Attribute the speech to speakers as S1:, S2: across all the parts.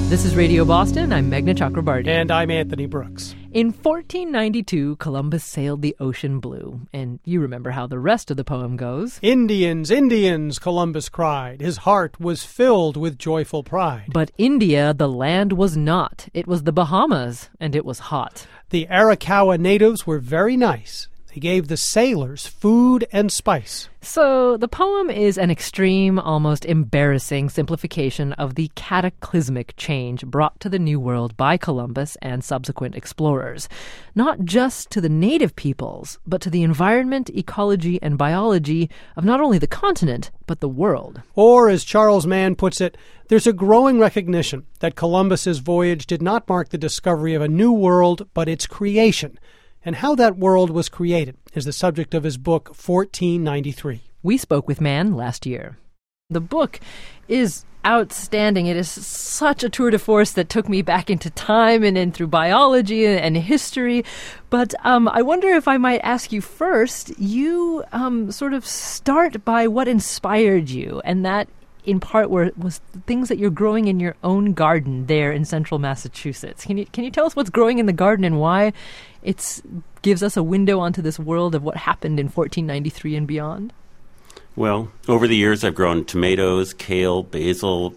S1: This is Radio Boston. I'm Meghna Chakrabarty.
S2: And I'm Anthony Brooks.
S1: In 1492, Columbus sailed the ocean blue. And you remember how the rest of the poem goes.
S2: Indians, Indians, Columbus cried. His heart was filled with joyful pride.
S1: But India, the land was not. It was the Bahamas, and it was hot.
S2: The Arakawa natives were very nice. They gave the sailors food and spice.
S1: So the poem is an extreme, almost embarrassing simplification of the cataclysmic change brought to the New World by Columbus and subsequent explorers. Not just to the native peoples, but to the environment, ecology, and biology of not only the continent, but the world.
S2: Or, as Charles Mann puts it, there's a growing recognition that Columbus's voyage did not mark the discovery of a new world, but its creation. And how that world was created is the subject of his book, 1493.
S1: We spoke with Mann last year. The book is outstanding. It is such a tour de force that took me back into time and through biology and history. But I wonder if I might ask you first, you sort of start by what inspired you, and that in part was things that you're growing in your own garden there in central Massachusetts. Can you tell us what's growing in the garden and why it gives us a window onto this world of what happened in 1493 and beyond?
S3: Well, over the years I've grown tomatoes, kale, basil,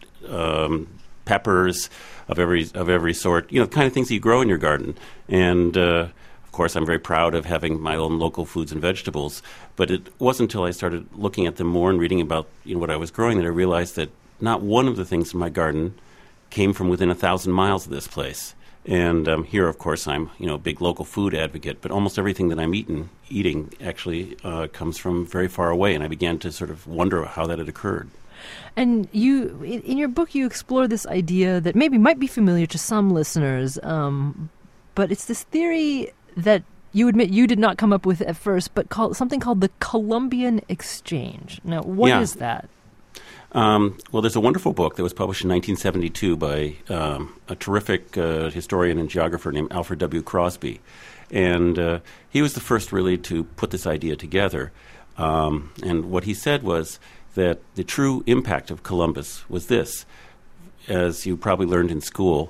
S3: peppers of every sort, the kind of things that you grow in your garden. And of course, I'm very proud of having my own local foods and vegetables, but it wasn't until I started looking at them more and reading about what I was growing that I realized that not one of the things in my garden came from within 1,000 miles of this place. And here, of course, I'm a big local food advocate, but almost everything that I'm eating actually comes from very far away, and I began to sort of wonder how that had occurred.
S1: And you, in your book, you explore this idea that maybe might be familiar to some listeners, but it's this theory that you admit you did not come up with at first, but something called the Columbian Exchange. Now, what is that?
S3: Well, there's a wonderful book that was published in 1972 by a terrific historian and geographer named Alfred W. Crosby. And he was the first really to put this idea together. And what he said was that the true impact of Columbus was this. As you probably learned in school,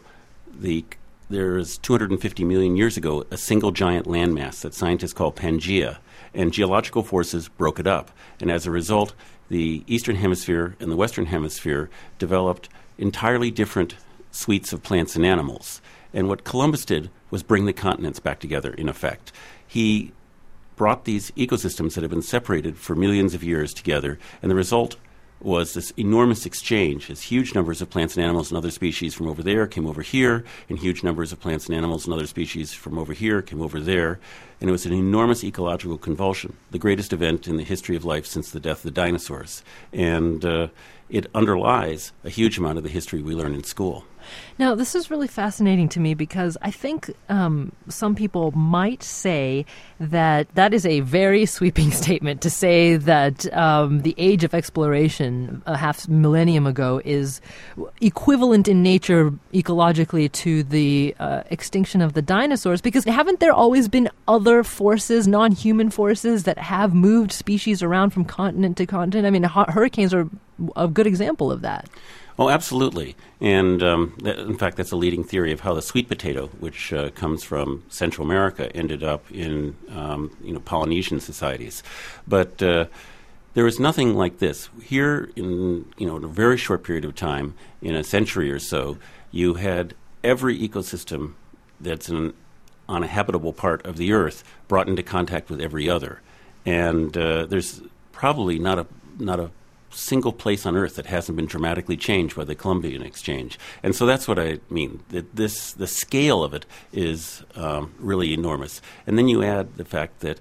S3: there's 250 million years ago a single giant landmass that scientists call Pangaea, and geological forces broke it up. And as a result, the Eastern Hemisphere and the Western Hemisphere developed entirely different suites of plants and animals. And what Columbus did was bring the continents back together, in effect. He brought these ecosystems that have been separated for millions of years together, and the result was this enormous exchange as huge numbers of plants and animals and other species from over there came over here, and huge numbers of plants and animals and other species from over here came over there. And it was an enormous ecological convulsion, the greatest event in the history of life since the death of the dinosaurs. And it underlies a huge amount of the history we learn in school.
S1: Now, this is really fascinating to me because I think some people might say that is a very sweeping statement to say that the age of exploration a half millennium ago is equivalent in nature ecologically to the extinction of the dinosaurs, because haven't there always been other forces, non-human forces, that have moved species around from continent to continent? I mean, hurricanes are a good example of that.
S3: Oh, absolutely. And in fact, that's a leading theory of how the sweet potato, which comes from Central America, ended up in Polynesian societies. But there was nothing like this. Here in a very short period of time, in a century or so, you had every ecosystem that's on a habitable part of the Earth brought into contact with every other. And there's probably not a single place on Earth that hasn't been dramatically changed by the Columbian Exchange. And so that's what I mean. The scale of it is really enormous. And then you add the fact that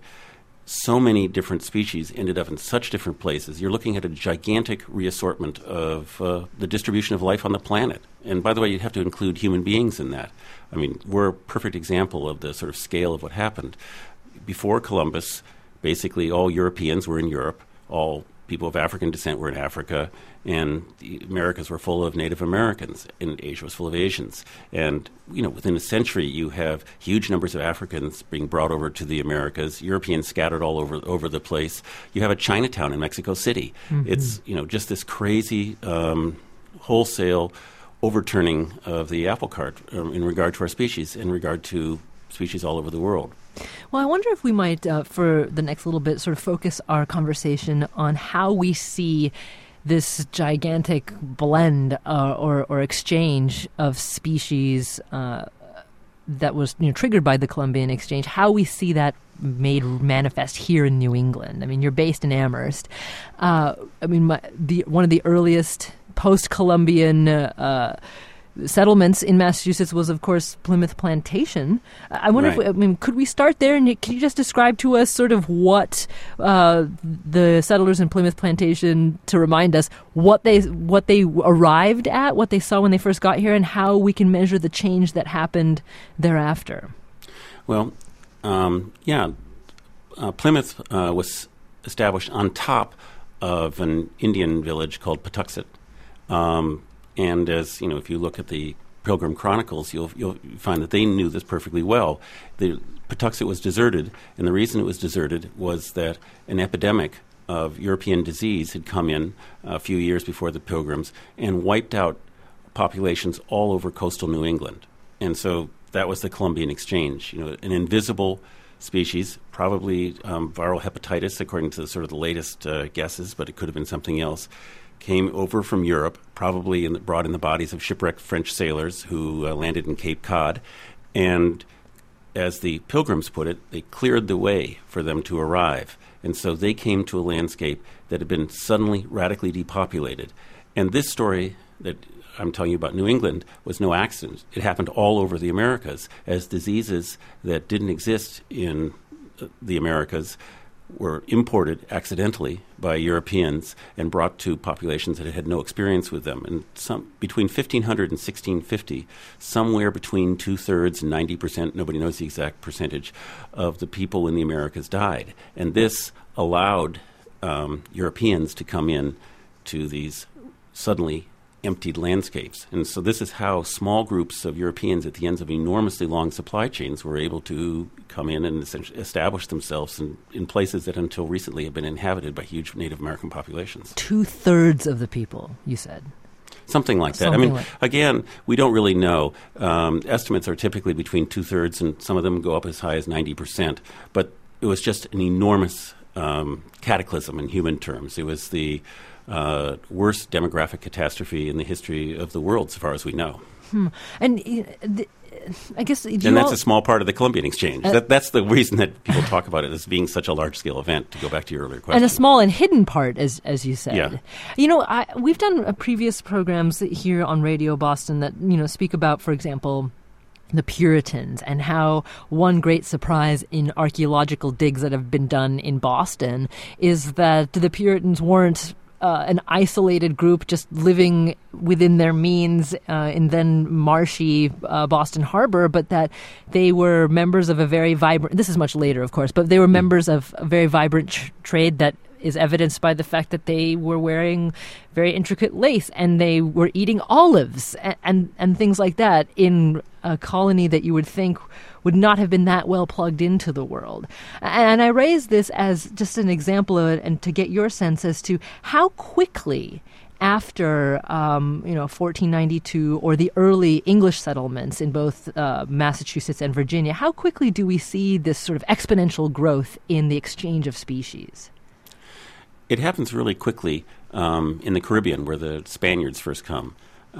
S3: so many different species ended up in such different places. You're looking at a gigantic reassortment of the distribution of life on the planet. And by the way, you have to include human beings in that. I mean, we're a perfect example of the sort of scale of what happened. Before Columbus, basically all Europeans were in Europe, all people of African descent were in Africa, and the Americas were full of Native Americans, and Asia was full of Asians. And, within a century, you have huge numbers of Africans being brought over to the Americas, Europeans scattered all over the place. You have a Chinatown in Mexico City. Mm-hmm. It's, just this crazy, wholesale overturning of the apple cart in regard to our species, in regard to species all over the world.
S1: Well, I wonder if we might, for the next little bit, sort of focus our conversation on how we see this gigantic blend or exchange of species that was triggered by the Columbian Exchange, how we see that made manifest here in New England. I mean, you're based in Amherst. One of the earliest post-Columbian settlements in Massachusetts was, of course, Plymouth Plantation. I wonder if could we start there? And can you just describe to us sort of what the settlers in Plymouth Plantation, to remind us what they arrived at, what they saw when they first got here, and how we can measure the change that happened thereafter?
S3: Well, Plymouth was established on top of an Indian village called Patuxet. And as if you look at the Pilgrim Chronicles, you'll find that they knew this perfectly well. The Patuxet was deserted, and the reason it was deserted was that an epidemic of European disease had come in a few years before the Pilgrims and wiped out populations all over coastal New England. And so that was the Columbian Exchange. An invisible species, probably viral hepatitis, according to sort of the latest guesses, but it could have been something else, came over from Europe, probably brought in the bodies of shipwrecked French sailors who landed in Cape Cod. And as the Pilgrims put it, they cleared the way for them to arrive. And so they came to a landscape that had been suddenly radically depopulated. And this story that I'm telling you about New England was no accident. It happened all over the Americas as diseases that didn't exist in the Americas were imported accidentally by Europeans and brought to populations that had no experience with them. And between 1500 and 1650, somewhere between 2/3 and 90%, nobody knows the exact percentage, of the people in the Americas died. And this allowed Europeans to come in to these suddenly emptied landscapes. And so this is how small groups of Europeans at the ends of enormously long supply chains were able to come in and essentially establish themselves in places that until recently have been inhabited by huge Native American populations.
S1: 2/3 of the people, you said.
S3: Something like that. Again, we don't really know. Estimates are typically between 2/3 and some of them go up as high as 90%. But it was just an enormous cataclysm in human terms. It was the worst demographic catastrophe in the history of the world, so far as we know.
S1: And I guess,
S3: and that's a small part of the Columbian Exchange. That's the reason that people talk about it as being such a large-scale event. To go back to your earlier question,
S1: and a small and hidden part, as you said.
S3: Yeah.
S1: We've done previous programs here on Radio Boston that speak about, for example, the Puritans, and how one great surprise in archaeological digs that have been done in Boston is that the Puritans weren't an isolated group just living within their means in then marshy Boston Harbor, but that they were members of a very vibrant, this is much later, of course, but they were members of a very vibrant trade that is evidenced by the fact that they were wearing very intricate lace and they were eating olives and things like that in a colony that you would think would not have been that well plugged into the world. And I raise this as just an example of it and to get your sense as to how quickly after 1492 or the early English settlements in both Massachusetts and Virginia, how quickly do we see this sort of exponential growth in the exchange of species?
S3: It happens really quickly in the Caribbean, where the Spaniards first come.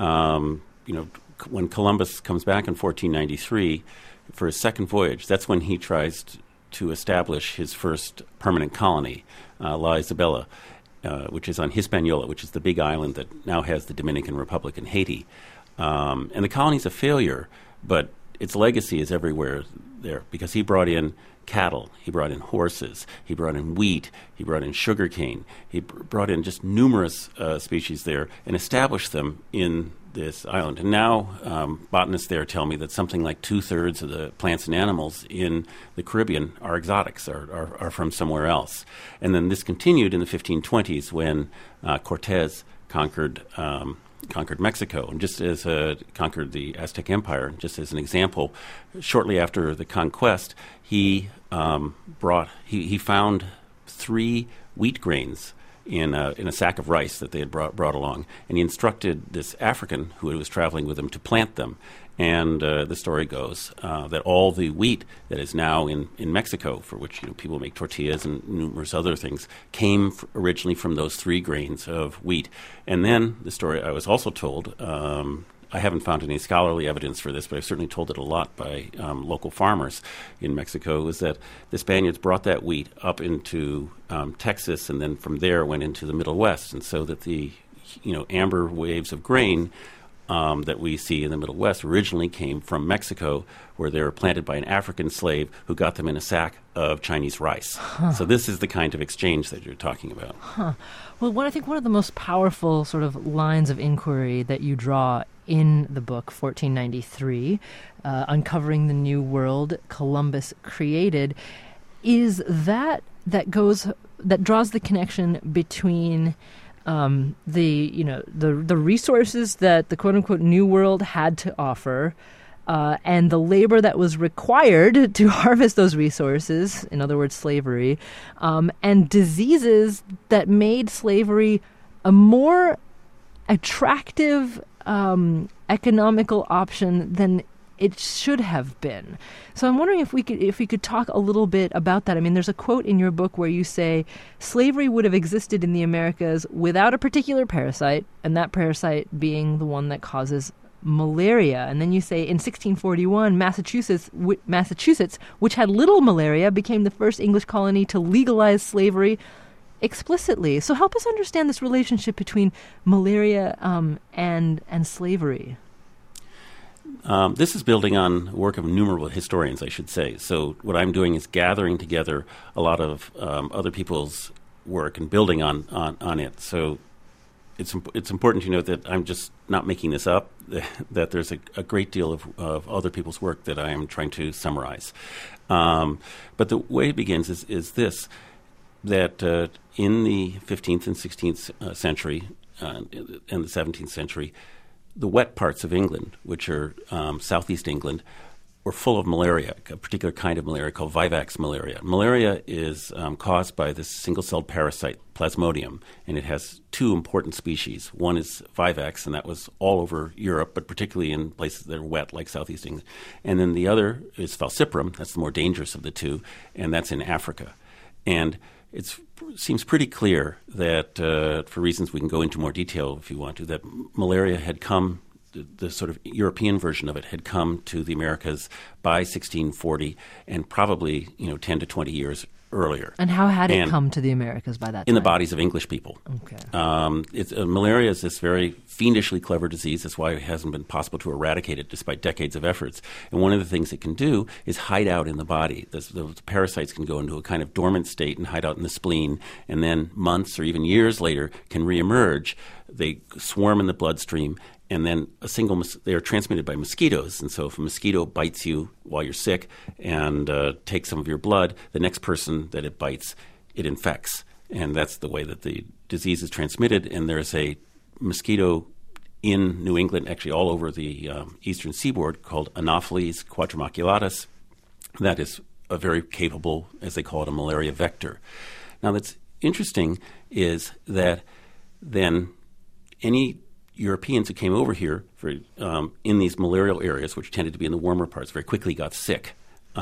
S3: When Columbus comes back in 1493 for his second voyage, that's when he tries to establish his first permanent colony, La Isabela, which is on Hispaniola, which is the big island that now has the Dominican Republic and Haiti. And the colony's a failure, but its legacy is everywhere there because he brought in cattle, he brought in horses, he brought in wheat, he brought in sugarcane, he brought in just numerous species there and established them in this island. And now botanists there tell me that something like 2/3 of the plants and animals in the Caribbean are exotics, are from somewhere else. And then this continued in the 1520s when Cortez conquered Mexico, and just as conquered the Aztec Empire. Just as an example, shortly after the conquest, he found 3 wheat grains in a sack of rice that they had brought along. And he instructed this African who was traveling with him to plant them. And the story goes that all the wheat that is now in Mexico, for which people make tortillas and numerous other things, came originally from those 3 grains of wheat. And then the story I was also told, I haven't found any scholarly evidence for this, but I've certainly told it a lot by local farmers in Mexico, is that the Spaniards brought that wheat up into Texas, and then from there went into the Middle West. And so that the amber waves of grain that we see in the Middle West originally came from Mexico, where they were planted by an African slave who got them in a sack of Chinese rice. So this is the kind of exchange that you're talking about.
S1: Well, I think one of the most powerful sort of lines of inquiry that you draw in the book, 1493, Uncovering the New World Columbus Created, is that draws the connection between the resources that the quote unquote New World had to offer, and the labor that was required to harvest those resources, in other words, slavery, and diseases that made slavery a more attractive economical option than it should have been. So I'm wondering if we could talk a little bit about that. I mean, there's a quote in your book where you say slavery would have existed in the Americas without a particular parasite, and that parasite being the one that causes malaria. And then you say in 1641, Massachusetts, which had little malaria, became the first English colony to legalize slavery explicitly. So help us understand this relationship between malaria and slavery.
S3: This is building on the work of innumerable historians, I should say. So what I'm doing is gathering together a lot of other people's work and building on it. So it's important to note that I'm just not making this up, that there's a great deal of other people's work that I am trying to summarize. But the way it begins is this, that in the 15th and 16th century and the 17th century, the wet parts of England, which are southeast England, were full of malaria, a particular kind of malaria called Vivax malaria. Malaria is caused by this single-celled parasite, Plasmodium, and it has 2 important species. One is Vivax, and that was all over Europe, but particularly in places that are wet, like southeast England. And then the other is Falciparum, that's the more dangerous of the 2, and that's in Africa. And it seems pretty clear that, for reasons we can go into more detail if you want to, that malaria had come, the sort of European version of it had come to the Americas by 1640, and probably 10 to 20 years earlier.
S1: And how had it come to the Americas by that time?
S3: In the bodies of English people.
S1: Okay.
S3: Malaria is this very fiendishly clever disease. That's why it hasn't been possible to eradicate it despite decades of efforts. And one of the things it can do is hide out in the body. The parasites can go into a kind of dormant state and hide out in the spleen, and then months or even years later can reemerge. They swarm in the bloodstream, and then they are transmitted by mosquitoes. And so if a mosquito bites you while you're sick and takes some of your blood, the next person that it bites, it infects. And that's the way that the disease is transmitted. And there's a mosquito in New England, actually all over the eastern seaboard, called Anopheles quadrimaculatus. That is a very capable, as they call it, a malaria vector. Now, that's interesting is that then any Europeans who came over here in these malarial areas, which tended to be in the warmer parts, very quickly got sick.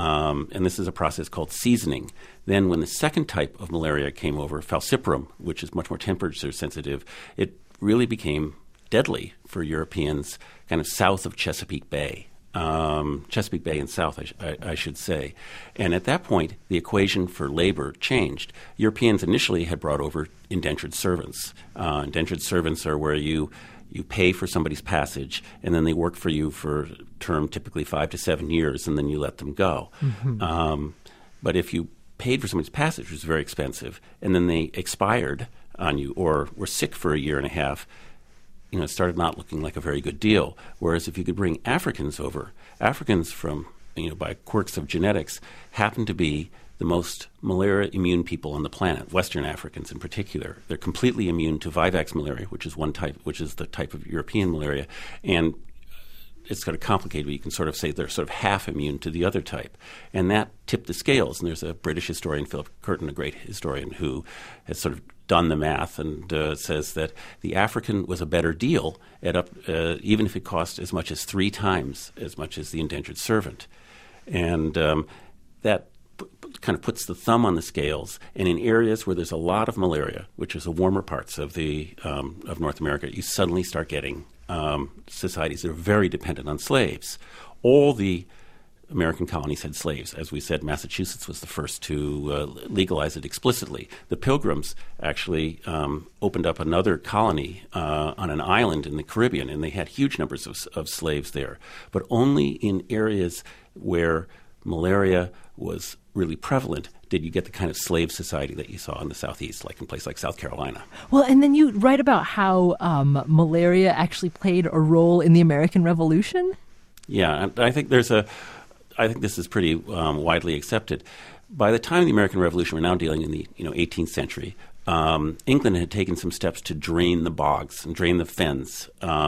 S3: And this is a process called seasoning. Then when the second type of malaria came over, Falciparum, which is much more temperature sensitive, it really became deadly for Europeans kind of south of Chesapeake Bay. Chesapeake Bay and south, I should say. And at that point, the equation for labor changed. Europeans initially had brought over indentured servants. Indentured servants are where you pay for somebody's passage, and then they work for you for a term typically 5 to 7 years, and then you let them go. Mm-hmm. But if you paid for somebody's passage, which was very expensive, and then they expired on you or were sick for a year and a half, it started not looking like a very good deal. Whereas if you could bring Africans over, Africans from, by quirks of genetics, happen to be the most malaria-immune people on the planet, Western Africans in particular. They're completely immune to Vivax malaria, which is one type, which is the type of European malaria. And it's kind of complicated, but you can sort of say they're sort of half immune to the other type. And that tipped the scales. And there's a British historian, Philip Curtin, a great historian, who has sort of done the math and says that the African was a better deal even if it cost as much as 3 times as much as the indentured servant. And that kind of puts the thumb on the scales. And in areas where there's a lot of malaria, which is the warmer parts of North America, you suddenly start getting societies that are very dependent on slaves. All the American colonies had slaves. As we said, Massachusetts was the first to legalize it explicitly. The Pilgrims actually opened up another colony on an island in the Caribbean, and they had huge numbers of slaves there. But only in areas where malaria was really prevalent did you get the kind of slave society that you saw in the Southeast, like in places like South Carolina.
S1: Well, and then you write about how malaria actually played a role in the American Revolution? Yeah,
S3: and I think I think this is pretty widely accepted. By the time of the American Revolution, we're now dealing in the 18th century. England had taken some steps to drain the bogs and drain the fens.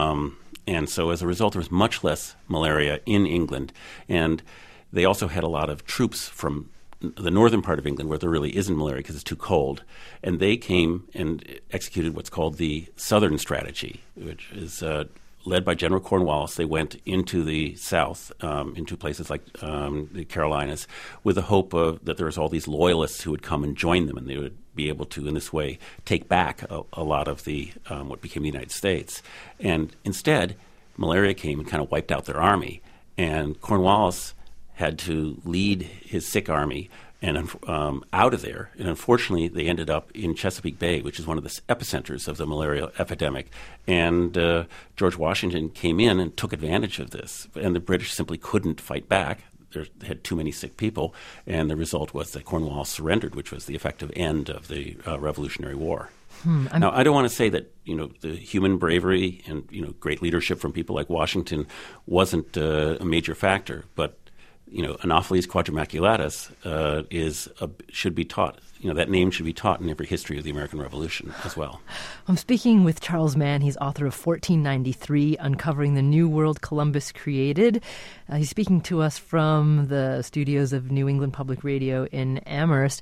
S3: And so as a result, there was much less malaria in England. And they also had a lot of troops from the northern part of England where there really isn't malaria because it's too cold. And they came and executed what's called the Southern Strategy, which is led by General Cornwallis. They went into the South, into places like the Carolinas, with the hope that there was all these loyalists who would come and join them, and they would be able to, in this way, take back a lot of the what became the United States. And instead, malaria came and kind of wiped out their army, and Cornwallis had to lead his sick army and out of there. And unfortunately, they ended up in Chesapeake Bay, which is one of the epicenters of the malaria epidemic. And George Washington came in and took advantage of this. And the British simply couldn't fight back. They had too many sick people. And the result was that Cornwallis surrendered, which was the effective end of the Revolutionary War. Now, I don't want to say that, the human bravery and, great leadership from people like Washington wasn't a major factor, but Anopheles quadrimaculatus should be taught. That name should be taught in every history of the American Revolution as well. I'm
S1: speaking with Charles Mann. He's author of 1493, Uncovering the New World Columbus Created. He's speaking to us from the studios of New England Public Radio in Amherst.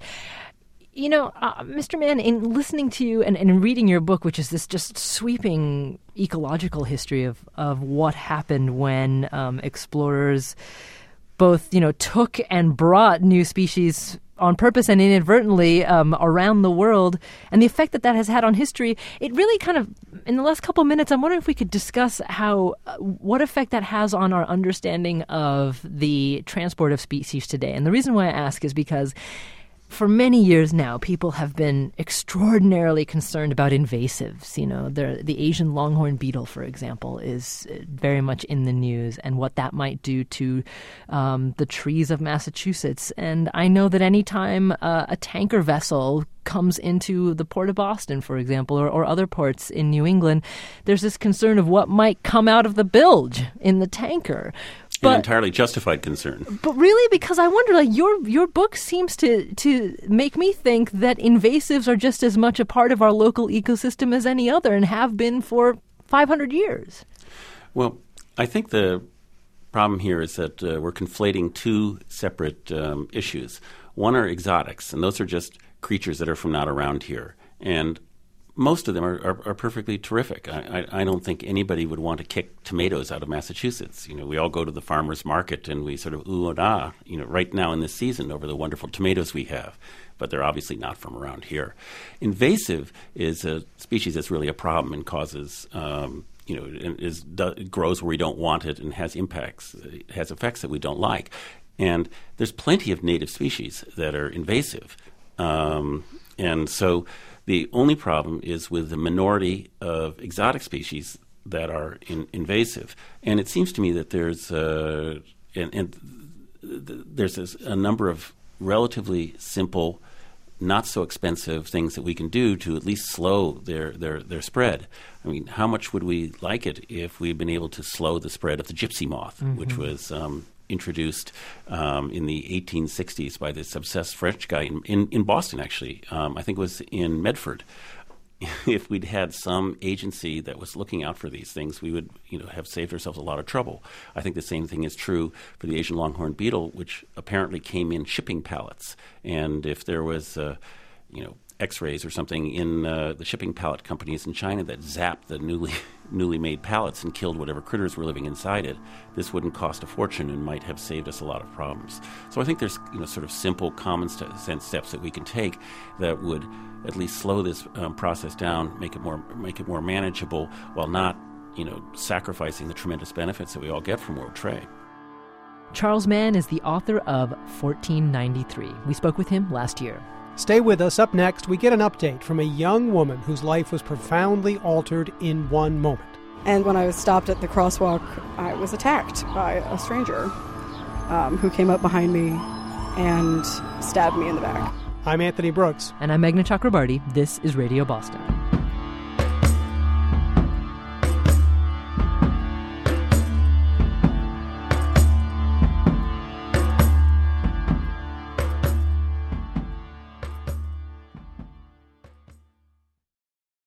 S1: Mr. Mann, in listening to you and reading your book, which is this just sweeping ecological history of what happened when explorers both, took and brought new species on purpose and inadvertently around the world, and the effect that has had on history, it really kind of, in the last couple of minutes, I'm wondering if we could discuss what effect that has on our understanding of the transport of species today. And the reason why I ask is because for many years now, people have been extraordinarily concerned about invasives. The Asian longhorn beetle, for example, is very much in the news, and what that might do to the trees of Massachusetts. And I know that any time a tanker vessel comes into the port of Boston, for example, or other ports in New England, there's this concern of what might come out of the bilge in the tanker.
S3: An entirely justified concern.
S1: But really, because I wonder, your book seems to make me think that invasives are just as much a part of our local ecosystem as any other, and have been for 500 years.
S3: Well, I think the problem here is that we're conflating two separate issues. One are exotics, and those are just creatures that are from not around here. And most of them are perfectly terrific. I don't think anybody would want to kick tomatoes out of Massachusetts. We all go to the farmer's market and we sort of ooh and ah, right now in this season over the wonderful tomatoes we have. But they're obviously not from around here. Invasive is a species that's really a problem and causes, grows where we don't want it and has impacts, has effects that we don't like. And there's plenty of native species that are invasive. And so the only problem is with the minority of exotic species that are invasive. And it seems to me that there's a number of relatively simple, not so expensive things that we can do to at least slow their spread. I mean, how much would we like it if we'd been able to slow the spread of the gypsy moth, which was introduced in the 1860s by this obsessed French guy in Boston, actually. I think it was in Medford. If we'd had some agency that was looking out for these things, we would have saved ourselves a lot of trouble. I think the same thing is true for the Asian longhorn beetle, which apparently came in shipping pallets. And if there was X-rays or something in the shipping pallet companies in China that zapped the newly made pallets and killed whatever critters were living inside it, this wouldn't cost a fortune and might have saved us a lot of problems. So I think there's sort of simple, common sense steps that we can take that would at least slow this process down, make it more manageable, while not sacrificing the tremendous benefits that we all get from world trade.
S1: Charles Mann is the author of 1493. We spoke with him last year.
S2: Stay with us. Up next, we get an update from a young woman whose life was profoundly altered in one moment.
S4: And when I was stopped at the crosswalk, I was attacked by a stranger who came up behind me and stabbed me in the back.
S2: I'm Anthony Brooks.
S1: And I'm Meghna Chakrabarti. This is Radio Boston.